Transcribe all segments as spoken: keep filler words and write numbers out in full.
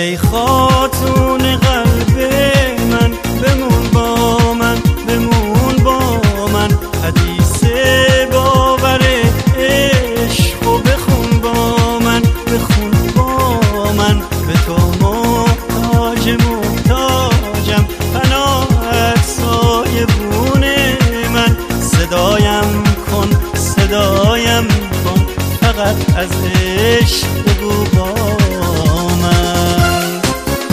ای خاتون قلب من، بمون با من، بمون با من، حدیث باور عشق و بخون با من، بخون با من. به تو محتاج محتاجم، پناهت سایبون من. صدایم کن صدایم کن، فقط از عشق بگو با من.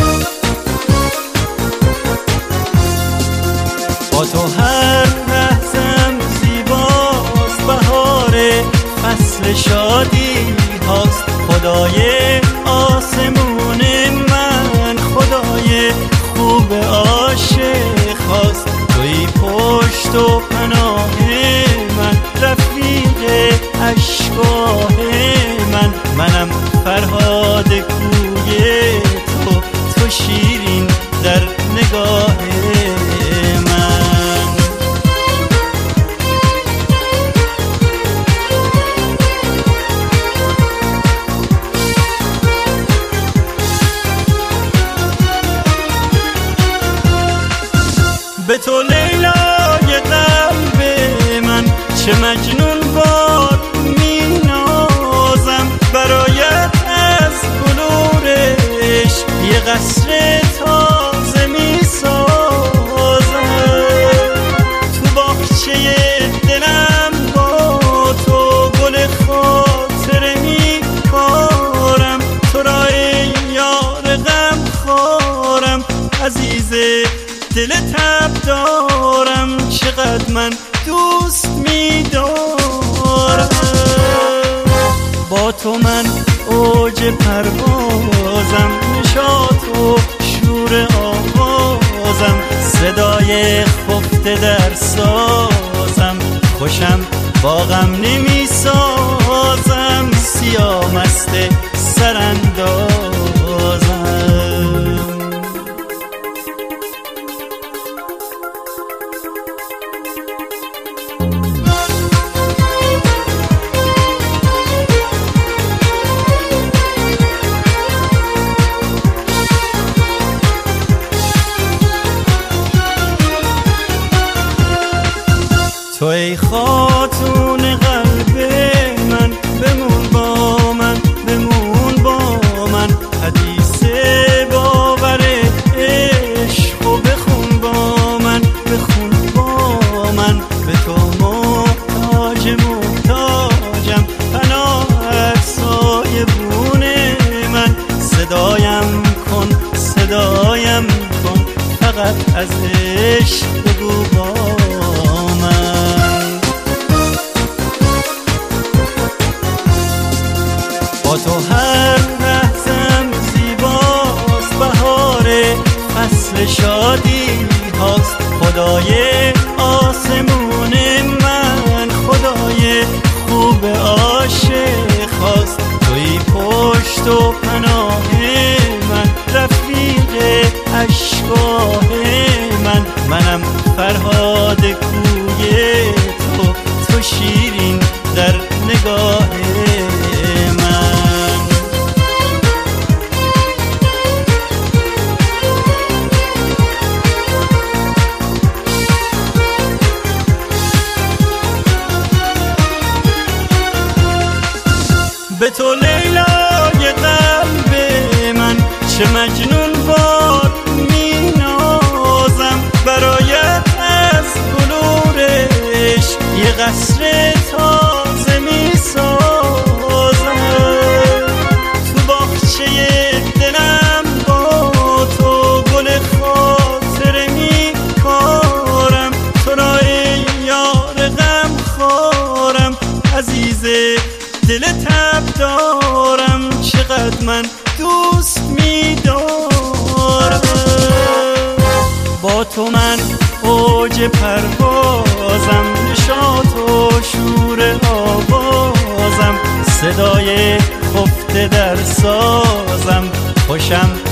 با تو هر لحظم زیباست، بهار فصل شادی هاست. خدای آسمون من، خدای خوب عاشق هاست. توی پشت و پناه من، رفیق اشکاه من. منم فرهاد کوی تو، تو شیرین در نگاه من. به تو لیلای قلب من، چه مجنون باد می نازم. برایت از بلورش یه قصر تازه می سازم. تو باغچه دلم با تو گل خاطره می کارم. تو را ای یار غم خارم، عزیزه دل تب دارم. چقدر من دوست می دارم. با تو من اوج پروازم، نشاط و شور آوازم. صدای خفته در سازم، خوشم با غم نمی سازم. سیاه مست سراندازم. تو ای خاتون قلب من، بمون با من، بمون با من، حدیث باور عشق و بخون با من، بخون با من. به تو محتاج محتاجم، پناهت سایبون من. صدایم کن صدایم کن، فقط از عشق بگو با من. با تو هر لحظم زیباست، بهار فصل شادی هاست. خدای آسمون من، خدای خوب عاشق هاست. توی پشت و پناه من، رفیق اشکاه من. منم فرهاد کوی تو، تو شیرین در نگاه من. به تو لیلای قلب من، چه مجنون باد می نازم. برایت از بلورش یه قصر تازه می سازم. تو باغچه دلم با تو گل خاطره می کارم. تو را ای یار غم خارم، عزیزه دل تب دارم. چقدر من دوست می دارم. با تو من اوج پروازم، نشاط و شور آوازم. صدای خفته در سازم، خوشم